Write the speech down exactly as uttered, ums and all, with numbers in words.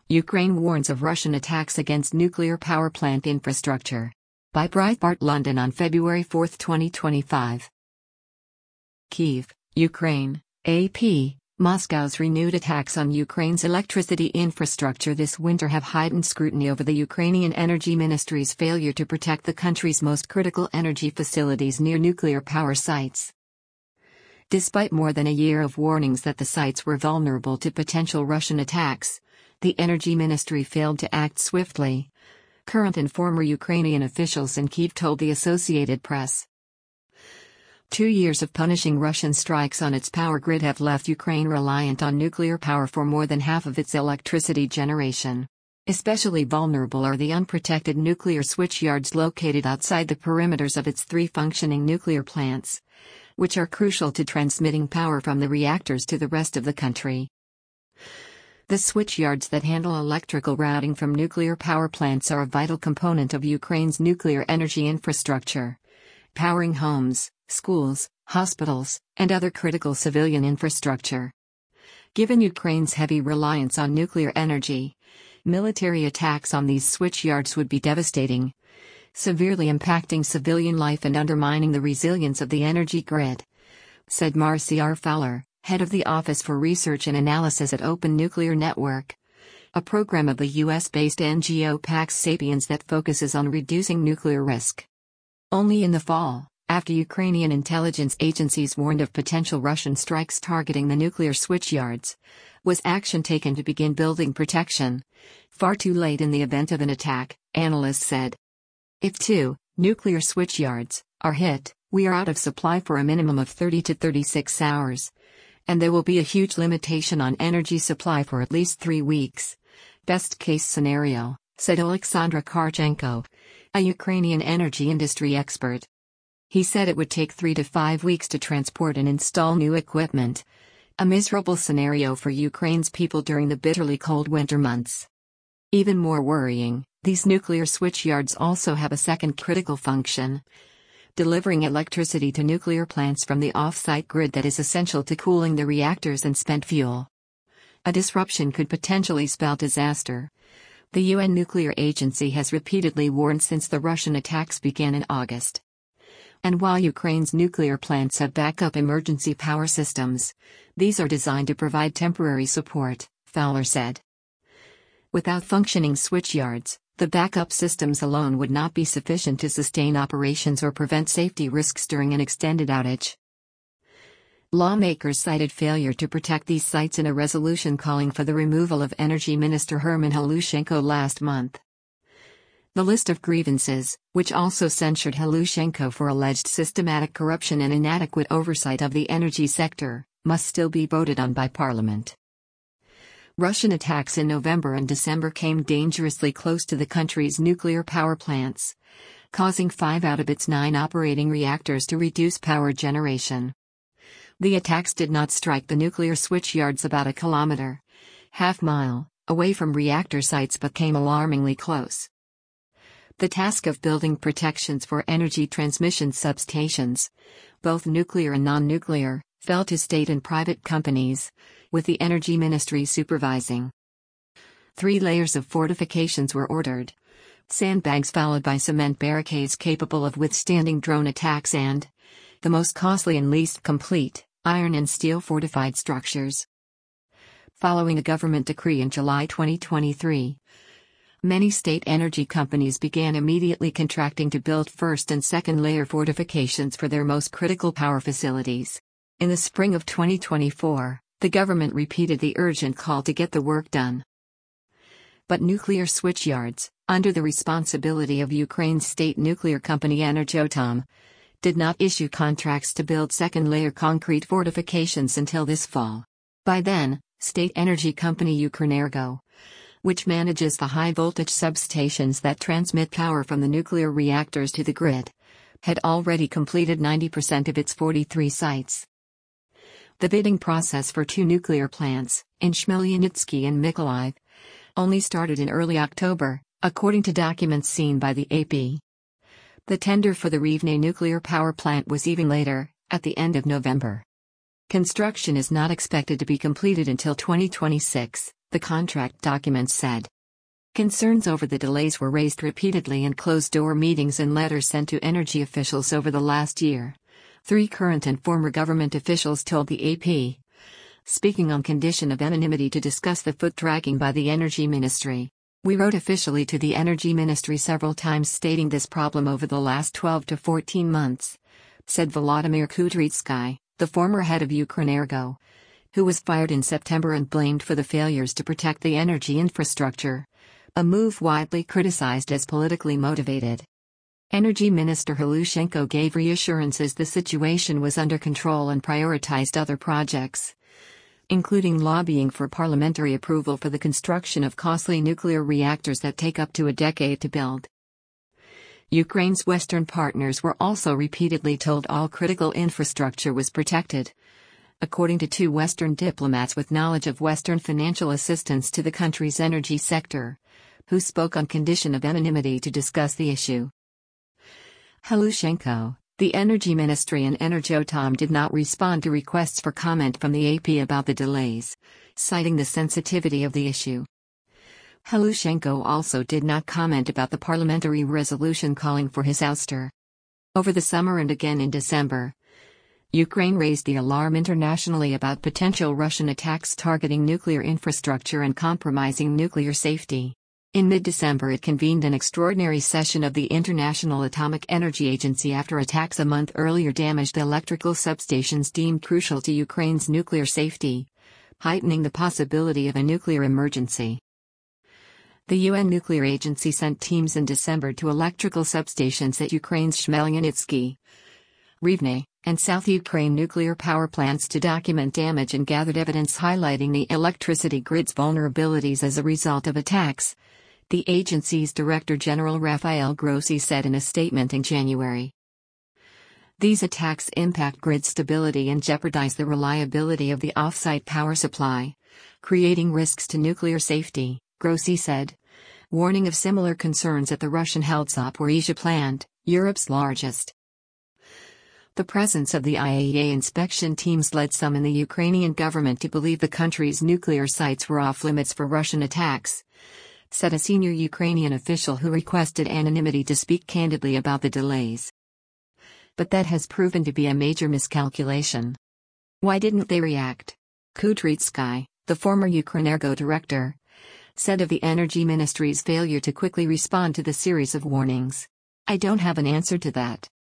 Ukraine warns of Russian attacks against nuclear power plant infrastructure. By Breitbart London on February fourth, twenty twenty-five. Kyiv, Ukraine, A P. Moscow's renewed attacks on Ukraine's electricity infrastructure this winter have heightened scrutiny over the Ukrainian Energy Ministry's failure to protect the country's most critical energy facilities near nuclear power sites. Despite more than a year of warnings that the sites were vulnerable to potential Russian attacks, the Energy Ministry failed to act swiftly. Current and former Ukrainian officials in Kyiv told the Associated Press. Two years of punishing Russian strikes on its power grid have left Ukraine reliant on nuclear power for more than half of its electricity generation. Especially vulnerable are the unprotected nuclear switchyards located outside the perimeters of its three functioning nuclear plants, which are crucial to transmitting power from the reactors to the rest of the country. The switchyards that handle electrical routing from nuclear power plants are a vital component of Ukraine's nuclear energy infrastructure, powering homes, schools, hospitals, and other critical civilian infrastructure. Given Ukraine's heavy reliance on nuclear energy, military attacks on these switchyards would be devastating, severely impacting civilian life and undermining the resilience of the energy grid, said Marcia Fowler, head of the Office for Research and Analysis at Open Nuclear Network, a program of the U S-based N G O Pax Sapiens that focuses on reducing nuclear risk. Only in the fall, after Ukrainian intelligence agencies warned of potential Russian strikes targeting the nuclear switchyards, was action taken to begin building protection. Far too late in the event of an attack, analysts said. If two nuclear switchyards are hit, we are out of supply for a minimum of thirty to thirty-six hours. And there will be a huge limitation on energy supply for at least three weeks. Best case scenario, said Alexandra Karchenko, a Ukrainian energy industry expert. He said it would take three to five weeks to transport and install new equipment. A miserable scenario for Ukraine's people during the bitterly cold winter months. Even more worrying, these nuclear switchyards also have a second critical function: delivering electricity to nuclear plants from the off-site grid that is essential to cooling the reactors and spent fuel. A disruption could potentially spell disaster. The U N Nuclear Agency has repeatedly warned since the Russian attacks began in August. And while Ukraine's nuclear plants have backup emergency power systems, these are designed to provide temporary support, Fowler said. Without functioning switchyards, the backup systems alone would not be sufficient to sustain operations or prevent safety risks during an extended outage. Lawmakers cited failure to protect these sites in a resolution calling for the removal of Energy Minister Herman Halushenko last month. The list of grievances, which also censured Halushenko for alleged systematic corruption and inadequate oversight of the energy sector, must still be voted on by Parliament. Russian attacks in November and December came dangerously close to the country's nuclear power plants, causing five out of its nine operating reactors to reduce power generation. The attacks did not strike the nuclear switchyards about a kilometer, half mile, away from reactor sites but came alarmingly close. The task of building protections for energy transmission substations, both nuclear and non-nuclear, fell to state and private companies, with the Energy Ministry supervising. Three layers of fortifications were ordered: sandbags followed by cement barricades capable of withstanding drone attacks and, the most costly and least complete, iron and steel fortified structures. Following a government decree in July twenty twenty-three, many state energy companies began immediately contracting to build first and second layer fortifications for their most critical power facilities. In the spring of twenty twenty-four, the government repeated the urgent call to get the work done. But nuclear switchyards, under the responsibility of Ukraine's state nuclear company Energoatom, did not issue contracts to build second-layer concrete fortifications until this fall. By then, state energy company Ukrenergo, which manages the high-voltage substations that transmit power from the nuclear reactors to the grid, had already completed ninety percent of its forty-three sites. The bidding process for two nuclear plants, in Chmelnytsky and Mykolaiv, only started in early October, according to documents seen by the A P. The tender for the Rivne nuclear power plant was even later, at the end of November. Construction is not expected to be completed until twenty twenty-six, the contract documents said. Concerns over the delays were raised repeatedly in closed-door meetings and letters sent to energy officials over the last year, three current and former government officials told the A P, speaking on condition of anonymity to discuss the foot-dragging by the Energy Ministry. We wrote officially to the Energy Ministry several times stating this problem over the last twelve to fourteen months, said Volodymyr Kudrytsky, the former head of Ukrenergo, who was fired in September and blamed for the failures to protect the energy infrastructure, a move widely criticized as politically motivated. Energy Minister Halushenko gave reassurances the situation was under control and prioritized other projects, including lobbying for parliamentary approval for the construction of costly nuclear reactors that take up to a decade to build. Ukraine's Western partners were also repeatedly told all critical infrastructure was protected, according to two Western diplomats with knowledge of Western financial assistance to the country's energy sector, who spoke on condition of anonymity to discuss the issue. Halushenko, the Energy Ministry and Energoatom did not respond to requests for comment from the A P about the delays, citing the sensitivity of the issue. Halushenko also did not comment about the parliamentary resolution calling for his ouster. Over the summer and again in December, Ukraine raised the alarm internationally about potential Russian attacks targeting nuclear infrastructure and compromising nuclear safety. In mid-December it convened an extraordinary session of the International Atomic Energy Agency after attacks a month earlier damaged electrical substations deemed crucial to Ukraine's nuclear safety, heightening the possibility of a nuclear emergency. The U N Nuclear Agency sent teams in December to electrical substations at Ukraine's Chmelnytskyi, Rivne, and South Ukraine nuclear power plants to document damage and gathered evidence highlighting the electricity grid's vulnerabilities as a result of attacks, the agency's Director General Rafael Grossi said in a statement in January. These attacks impact grid stability and jeopardize the reliability of the off-site power supply, creating risks to nuclear safety, Grossi said, warning of similar concerns at the Russian-held Zaporizhzhia plant, Europe's largest. The presence of the I A E A inspection teams led some in the Ukrainian government to believe the country's nuclear sites were off-limits for Russian attacks, said a senior Ukrainian official who requested anonymity to speak candidly about the delays. But that has proven to be a major miscalculation. Why didn't they react? Kudrytsky, the former Ukrenergo director, said of the Energy Ministry's failure to quickly respond to the series of warnings. I don't have an answer to that.